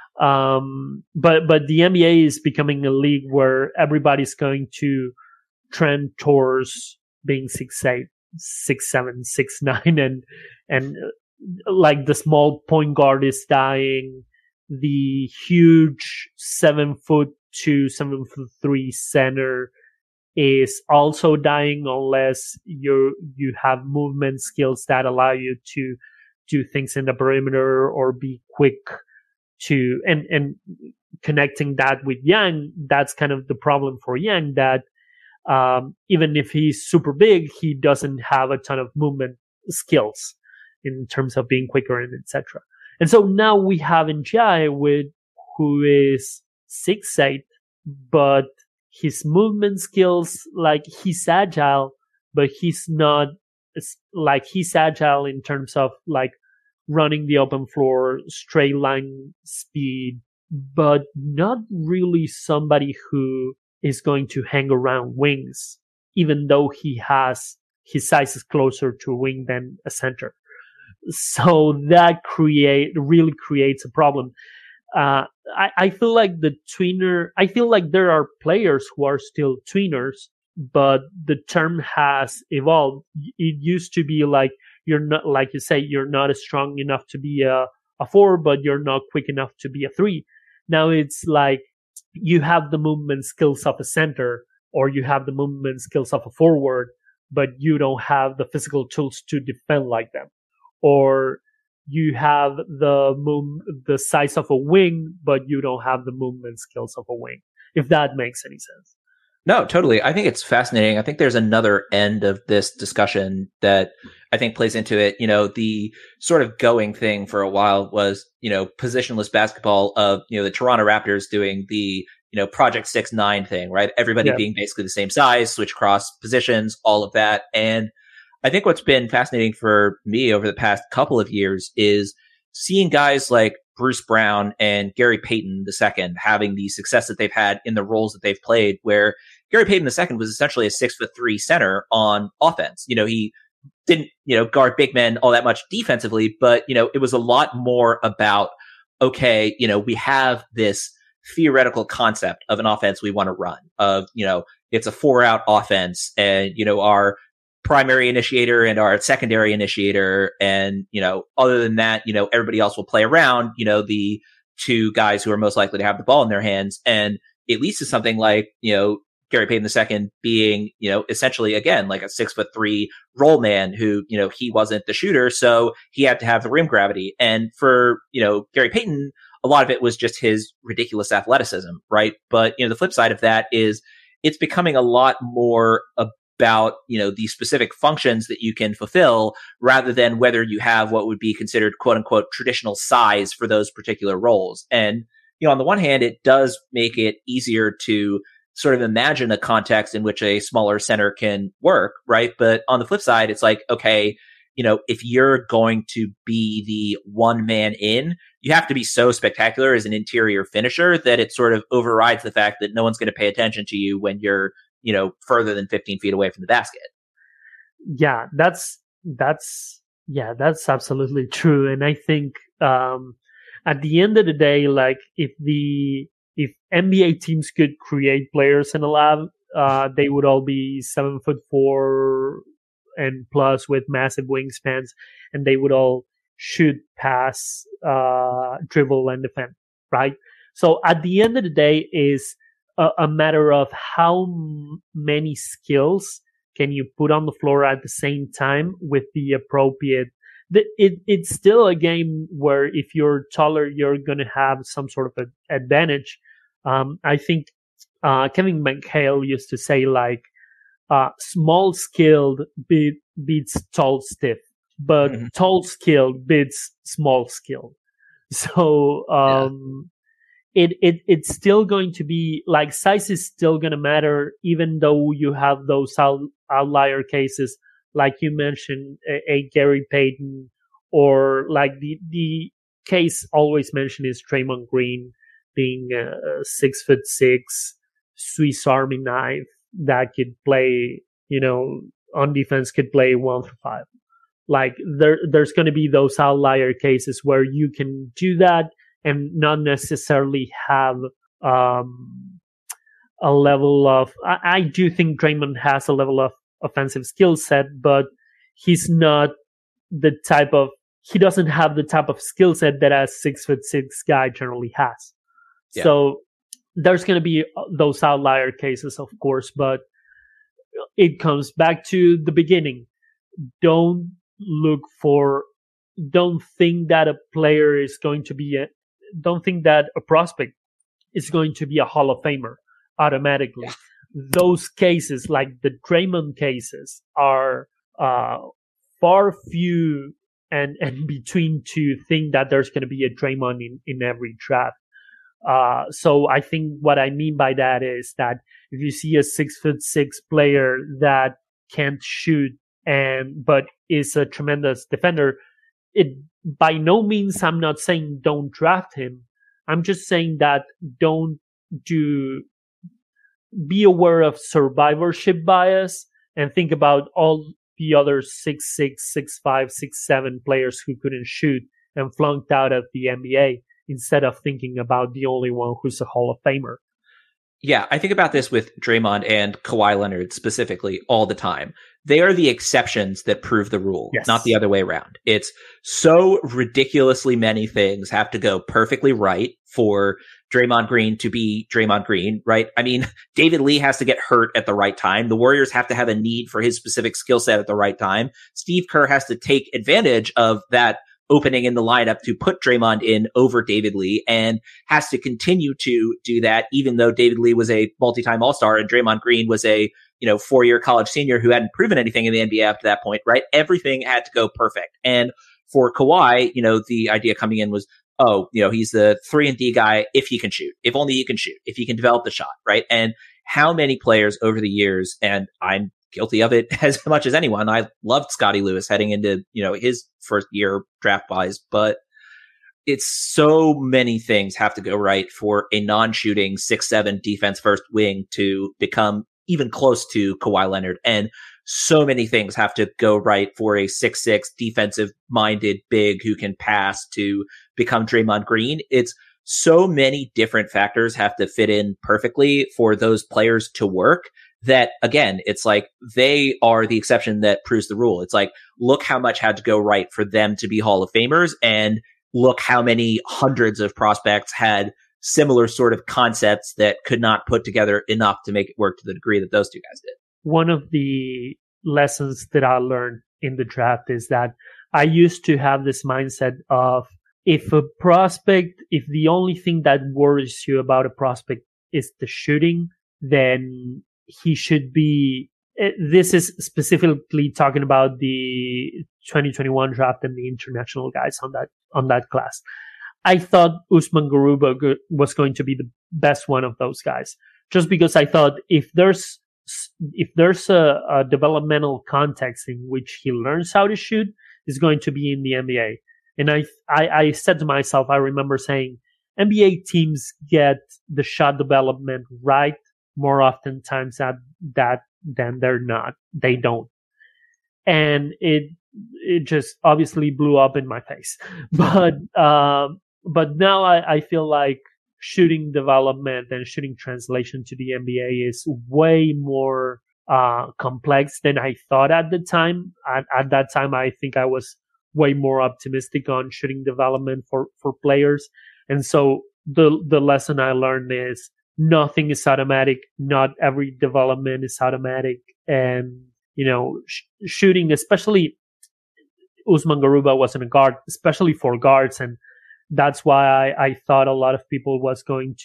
[SPEAKER 2] But the NBA is becoming a league where everybody's going to trend towards being 6'8", 6'7", 6'9", and like the small point guard is dying, the huge 7'2", 7'3" center is also dying unless you have movement skills that allow you to do things in the perimeter or be quick to and connecting that with Yang, that's kind of the problem for Yang, that even if he's super big, he doesn't have a ton of movement skills in terms of being quicker and etc. And so now we have Njai who is 6'8", but his movement skills, like he's agile, but he's not like he's agile in terms of like running the open floor, straight line speed, but not really somebody who is going to hang around wings, even though his size is closer to a wing than a center. So that really creates a problem. I feel like I feel like there are players who are still tweeners, but the term has evolved. It used to be like, you're not, like you say, you're not strong enough to be a 4, but you're not quick enough to be a 3. Now it's like you have the movement skills of a center, or you have the movement skills of a forward, but you don't have the physical tools to defend like them. Or you have the size of a wing, but you don't have the movement skills of a wing, if that makes any sense.
[SPEAKER 1] No, totally. I think it's fascinating. I think there's another end of this discussion that I think plays into it. You know, the sort of going thing for a while was, you know, positionless basketball of, you know, the Toronto Raptors doing the, you know, Project 6'9" thing, right? Everybody being basically the same size, switch cross positions, all of that. And I think what's been fascinating for me over the past couple of years is seeing guys like Bruce Brown and Gary Payton II having the success that they've had in the roles that they've played, where Gary Payton II was essentially a 6'3" center on offense. You know, he didn't, you know, guard big men all that much defensively, but, you know, it was a lot more about, okay, you know, we have this theoretical concept of an offense we want to run, of, you know, it's a 4-out offense, and, you know, our primary initiator and our secondary initiator, and, you know, other than that, you know, everybody else will play around, you know, the two guys who are most likely to have the ball in their hands. And it leads to something like, you know, Gary Payton II being, you know, essentially, again, like a 6'3" roll man who, you know, he wasn't the shooter, so he had to have the rim gravity. And for, you know, Gary Payton, a lot of it was just his ridiculous athleticism, right? But, you know, the flip side of that is it's becoming a lot more about, you know, the specific functions that you can fulfill, rather than whether you have what would be considered quote unquote traditional size for those particular roles. And, you know, on the one hand, it does make it easier to sort of imagine a context in which a smaller center can work, right? But on the flip side, it's like, okay, you know, if you're going to be the one man in, you have to be so spectacular as an interior finisher that it sort of overrides the fact that no one's going to pay attention to you when you're, you know, further than 15 feet away from the basket.
[SPEAKER 2] Yeah, that's absolutely true. And I think, at the end of the day, like if NBA teams could create players in a lab, they would all be 7'4" and plus with massive wingspans, and they would all shoot, pass, dribble, and defend, right? So at the end of the day, is a matter of how many skills can you put on the floor at the same time with the appropriate. It's still a game where if you're taller, you're going to have some sort of an advantage. I think Kevin McHale used to say, like, small skilled beats tall stiff, but tall skilled beats small skilled. So it's still going to be like, size is still going to matter, even though you have those outlier cases, like you mentioned, a Gary Payton, or like the case always mentioned is Draymond Green, being a 6'6" Swiss Army knife that could play, on defense could play 1-5. Like there's going to be those outlier cases where you can do that and not necessarily have a level of. I do think Draymond has a level of offensive skill set, but he's not the type of. He doesn't have the type of skill set that a 6'6" guy generally has. Yeah. So there's going to be those outlier cases, of course, but it comes back to the beginning. Don't think that a player is going to be don't think that a prospect is going to be a Hall of Famer automatically. Yeah. Those cases, like the Draymond cases, are far few and between to think that there's going to be a Draymond in every draft. So I think what I mean by that is that if you see a 6'6" player that can't shoot but is a tremendous defender, it by no means I'm not saying don't draft him. I'm just saying that be aware of survivorship bias and think about all the other 6'6", 6'5", 6'7" players who couldn't shoot and flunked out of the NBA instead of thinking about the only one who's a Hall of Famer.
[SPEAKER 1] Yeah, I think about this with Draymond and Kawhi Leonard specifically all the time. They are the exceptions that prove the rule, yes. Not the other way around. It's so ridiculously many things have to go perfectly right for Draymond Green to be Draymond Green, right? I mean, David Lee has to get hurt at the right time. The Warriors have to have a need for his specific skill set at the right time. Steve Kerr has to take advantage of that opening in the lineup to put Draymond in over David Lee and has to continue to do that, even though David Lee was a multi-time All-Star and Draymond Green was a, 4-year college senior who hadn't proven anything in the NBA up to that point, right? Everything had to go perfect. And for Kawhi, the idea coming in was, he's the 3-and-D guy if he can shoot, if only he can shoot, if he can develop the shot, right? And how many players over the years, and I'm guilty of it as much as anyone. I loved Scottie Lewis heading into, his first year draft wise, but it's so many things have to go right for a non-shooting 6'7" defense first wing to become even close to Kawhi Leonard. And so many things have to go right for a 6'6" defensive minded big who can pass to become Draymond Green. It's so many different factors have to fit in perfectly for those players to work that, again, it's like they are the exception that proves the rule. It's like, look how much had to go right for them to be Hall of Famers, and look how many hundreds of prospects had similar sort of concepts that could not put together enough to make it work to the degree that those two guys did.
[SPEAKER 2] One of the lessons that I learned in the draft is that I used to have this mindset of if the only thing that worries you about a prospect is the shooting, then he should be. This is specifically talking about the 2021 draft and the international guys on that class. I thought Usman Garuba was going to be the best one of those guys, just because I thought if there's a developmental context in which he learns how to shoot, is going to be in the NBA. And I said to myself, I remember saying, NBA teams get the shot development right more often times than they don't. And it just obviously blew up in my face. But now I feel like shooting development and shooting translation to the NBA is way more complex than I thought at the time. At that time, I think I was way more optimistic on shooting development for players. And so the lesson I learned is nothing is automatic. Not every development is automatic. And, shooting, especially Usman Garuba wasn't a guard, especially for guards. And that's why I thought a lot of people was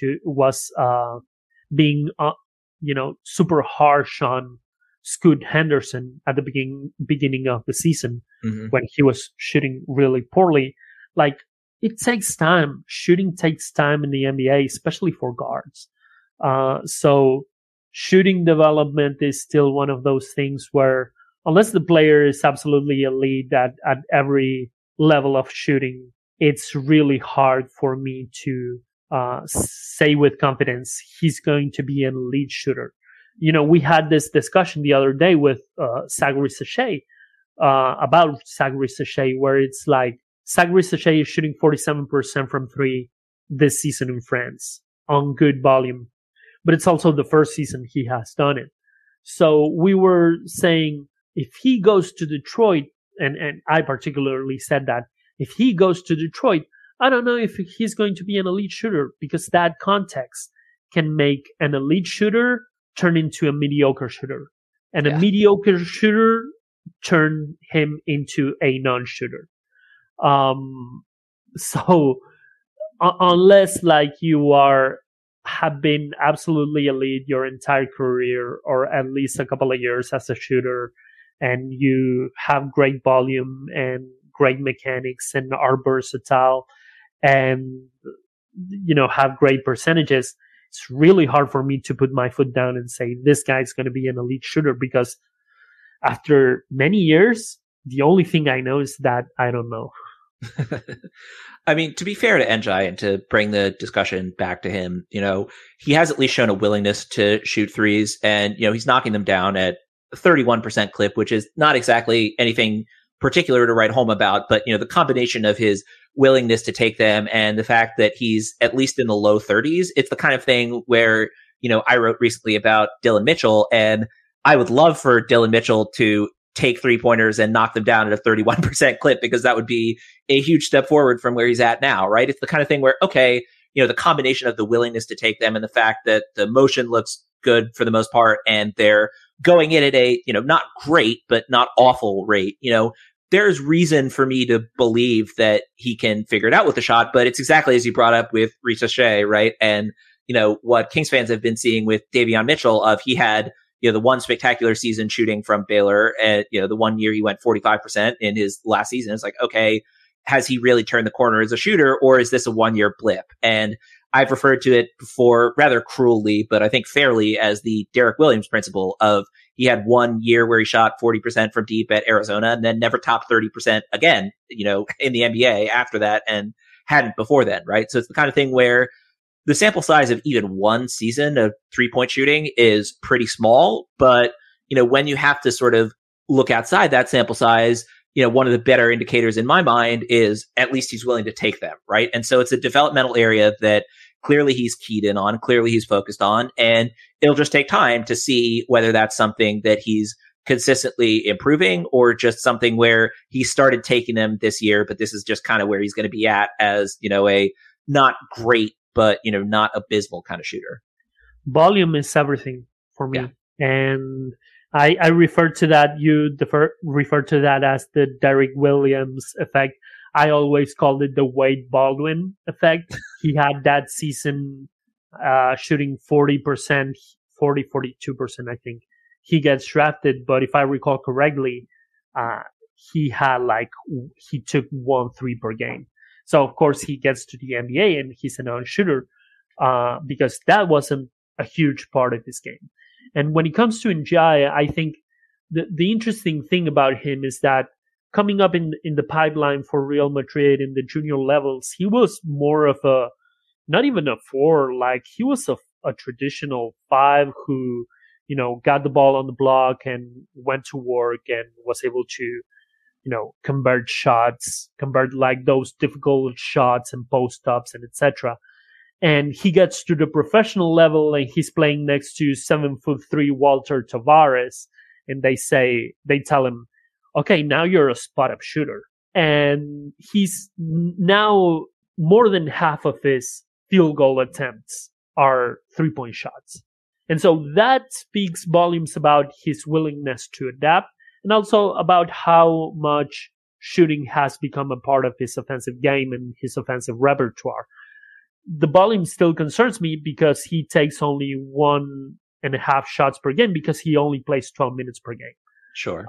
[SPEAKER 2] being, super harsh on Scoot Henderson at the beginning of the season, mm-hmm. when he was shooting really poorly. Like, it takes time. Shooting takes time in the NBA, especially for guards. So shooting development is still one of those things where, unless the player is absolutely elite at every level of shooting, it's really hard for me to say with confidence he's going to be an elite shooter. We had this discussion the other day with Zachary Sachet about Zachary Sachet, where it's like Zachary Sachet is shooting 47% from three this season in France on good volume, but it's also the first season he has done it. So we were saying if he goes to Detroit, and I particularly said that if he goes to Detroit, I don't know if he's going to be an elite shooter, because that context can make an elite shooter turn into a mediocre shooter, and a mediocre shooter turn him into a non-shooter. So unless like you have been absolutely elite your entire career, or at least a couple of years as a shooter, and you have great volume and great mechanics and are versatile and have great percentages, it's really hard for me to put my foot down and say this guy's going to be an elite shooter, because after many years, the only thing I know is that I don't know.
[SPEAKER 1] I mean, to be fair to NJ and to bring the discussion back to him, he has at least shown a willingness to shoot threes, and, he's knocking them down at a 31% clip, which is not exactly anything particular to write home about, but, the combination of his willingness to take them and the fact that he's at least in the low 30s, it's the kind of thing where, I wrote recently about Dylan Mitchell, and I would love for Dylan Mitchell to take 3-pointers and knock them down at a 31% clip, because that would be a huge step forward from where he's at now, right? It's the kind of thing where, okay, the combination of the willingness to take them and the fact that the motion looks good for the most part, and they're going in at a, not great, but not awful rate, there's reason for me to believe that he can figure it out with the shot, but it's exactly as you brought up with Sachet, right? And, what Kings fans have been seeing with Davion Mitchell he had, the one spectacular season shooting from Baylor, and, the one year he went 45% in his last season. It's like, okay, has he really turned the corner as a shooter, or is this a 1-year blip? And I've referred to it before rather cruelly, but I think fairly, as the Derek Williams principle of he had 1 year where he shot 40% from deep at Arizona and then never topped 30% again, in the NBA after that, and hadn't before then, right? So it's the kind of thing where the sample size of even one season of 3-point shooting is pretty small, but, when you have to sort of look outside that sample size, one of the better indicators in my mind is at least he's willing to take them, right? And so it's a developmental area that clearly he's keyed in on, clearly he's focused on, and it'll just take time to see whether that's something that he's consistently improving, or just something where he started taking them this year, but this is just kind of where he's going to be at as, a not great, but, not abysmal kind of shooter.
[SPEAKER 2] Volume is everything for me. Yeah. And I refer to that, you refer to that as the Derek Williams effect. I always called it the Wade Baldwin effect. He had that season shooting 40%, 42%, I think. He gets drafted, but if I recall correctly, he took 1 3 per game. So, of course, he gets to the NBA and he's a non-shooter because that wasn't a huge part of his game. And when it comes to Njai, I think the interesting thing about him is that coming up in the pipeline for Real Madrid in the junior levels, he was more of not even a 4, like he was a traditional 5 who, got the ball on the block and went to work and was able to, convert like those difficult shots and post-ups and etc. And he gets to the professional level and he's playing next to 7'3" Walter Tavares. And they tell him, okay, now you're a spot-up shooter. And he's now more than half of his field goal attempts are 3-point shots. And so that speaks volumes about his willingness to adapt, and also about how much shooting has become a part of his offensive game and his offensive repertoire. The volume still concerns me because he takes only 1.5 shots per game because he only plays 12 minutes per game.
[SPEAKER 1] Sure.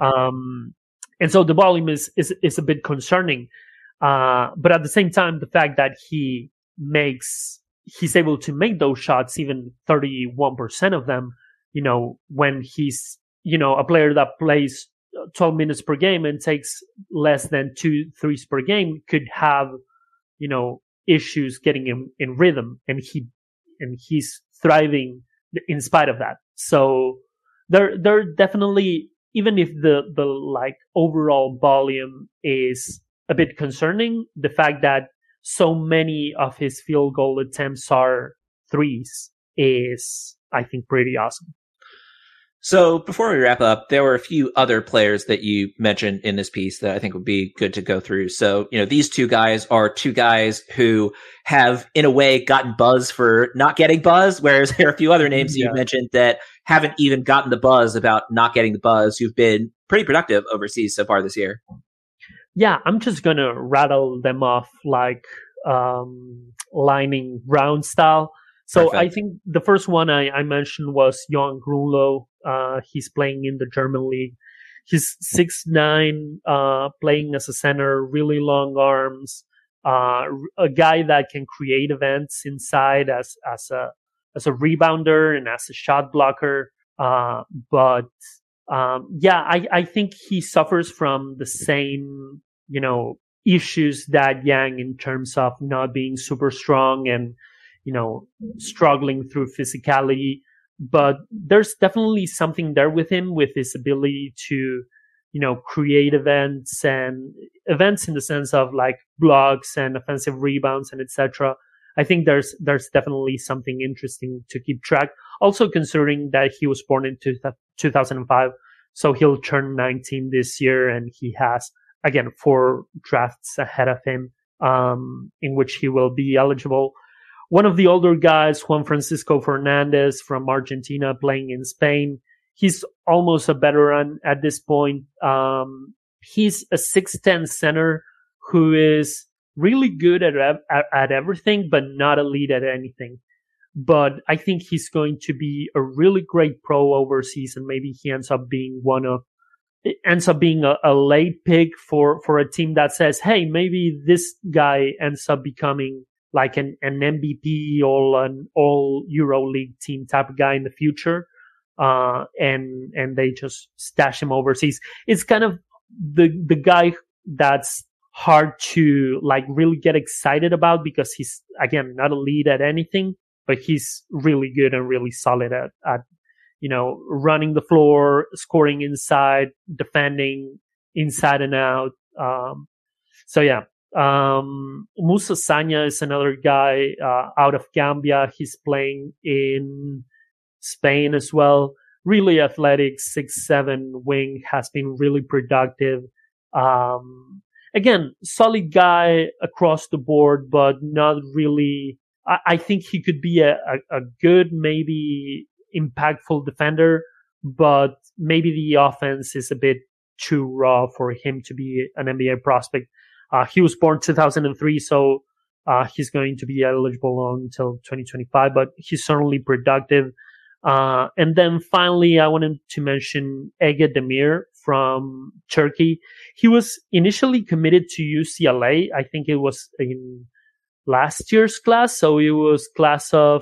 [SPEAKER 2] And so the volume is a bit concerning. But at the same time, the fact that he's able to make those shots, even 31% of them, when he's, a player that plays 12 minutes per game and takes less than 2 threes per game could have, issues getting in rhythm, and he's thriving in spite of that. So they're definitely, even if the like overall volume is a bit concerning, the fact that so many of his field goal attempts are threes is, I think, pretty awesome.
[SPEAKER 1] So before we wrap up, there were a few other players that you mentioned in this piece that I think would be good to go through. So, these two guys are two guys who have, in a way, gotten buzz for not getting buzz, whereas there are a few other names you've mentioned that haven't even gotten the buzz about not getting the buzz, who've been pretty productive overseas so far this year.
[SPEAKER 2] Yeah, I'm just going to rattle them off like lightning round style. So perfect. I think the first one I mentioned was Johan Grunlo. He's playing in the German league. He's 6'9", playing as a center, really long arms, a guy that can create events inside as a rebounder and as a shot blocker. I think he suffers from the same, issues that Yang in terms of not being super strong and, struggling through physicality. But there's definitely something there with him, with his ability to, create events in the sense of like blocks and offensive rebounds and etc. I think there's definitely something interesting to keep track. Also considering that he was born in 2005, so he'll turn 19 this year, and he has, again, 4 drafts ahead of him, in which he will be eligible. One of the older guys, Juan Francisco Fernandez from Argentina, playing in Spain. He's almost a veteran at this point. He's a 6'10" center who is really good at everything, but not elite at anything. But I think he's going to be a really great pro overseas, and maybe he ends up being a late pick for a team that says, hey, maybe this guy ends up becoming like an MVP or an all EuroLeague team type of guy in the future. And they just stash him overseas. It's kind of the guy that's hard to like really get excited about, because he's, again, not elite at anything, but he's really good and really solid at running the floor, scoring inside, defending inside and out. Musa Sanya is another guy out of Gambia. He's playing in Spain as well. Really athletic, 6'7" wing, has been really productive. Again, solid guy across the board, but not really. I think he could be a good, maybe impactful defender, but maybe the offense is a bit too raw for him to be an NBA prospect. He was born 2003, so he's going to be eligible until 2025, but he's certainly productive. And then finally, I wanted to mention Ege Demir from Turkey. He was initially committed to UCLA. I think it was in last year's class. So it was class of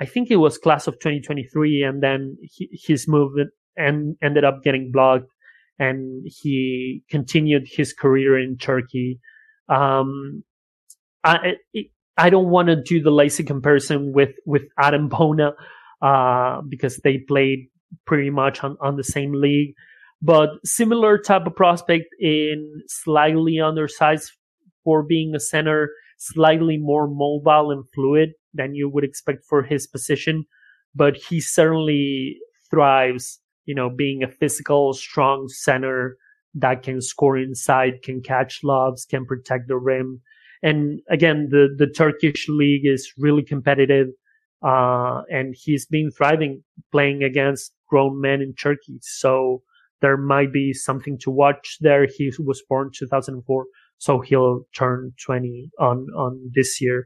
[SPEAKER 2] 2023. And then his move and ended up getting blocked, and he continued his career in Turkey. I don't want to do the lazy comparison with Adam Bona, because they played pretty much on the same league, but similar type of prospect, in slightly undersized for being a center, slightly more mobile and fluid than you would expect for his position, but he certainly thrives, being a physical, strong center that can score inside, can catch lobs, can protect the rim. And again, the Turkish league is really competitive. And he's been thriving playing against grown men in Turkey. So there might be something to watch there. He was born 2004, so he'll turn 20 on this year.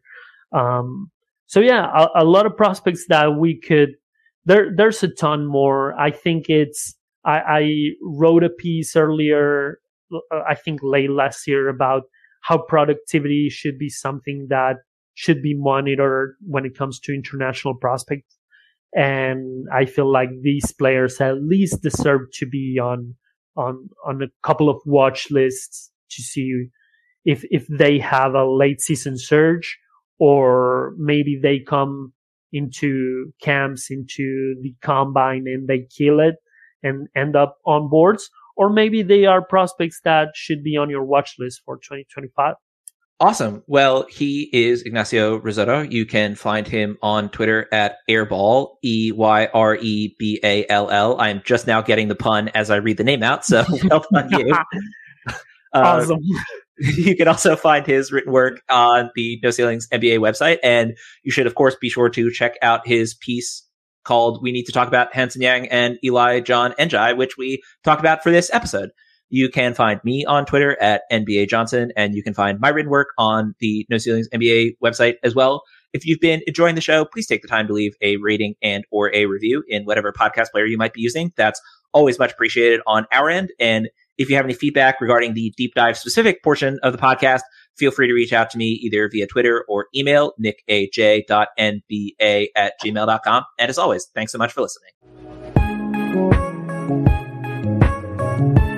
[SPEAKER 2] A lot of prospects that we could, there's a ton more. I think I wrote a piece earlier, I think late last year, about how productivity should be something that should be monitored when it comes to international prospects. And I feel like these players at least deserve to be on a couple of watch lists to see if they have a late season surge, or maybe they come into camps, into the combine, and they kill it and end up on boards, or maybe they are prospects that should be on your watch list for 2025.
[SPEAKER 1] Awesome. Well, he is Ignacio Risotto. You can find him on Twitter at Eyreball, Eyreball. I'm just now getting the pun as I read the name out, so well done you.
[SPEAKER 2] Awesome.
[SPEAKER 1] You can also find his written work on the No Ceilings NBA website, and you should, of course, be sure to check out his piece called We Need to Talk About Hansen Yang and Eli John Njai, which we talked about for this episode. You can find me on Twitter at NBA Johnson, and you can find my written work on the No Ceilings NBA website as well. If you've been enjoying the show, please take the time to leave a rating and or a review in whatever podcast player you might be using. That's always much appreciated on our end. And if you have any feedback regarding the deep dive specific portion of the podcast, feel free to reach out to me either via Twitter or email, nickaj.nba@gmail.com. And as always, thanks so much for listening.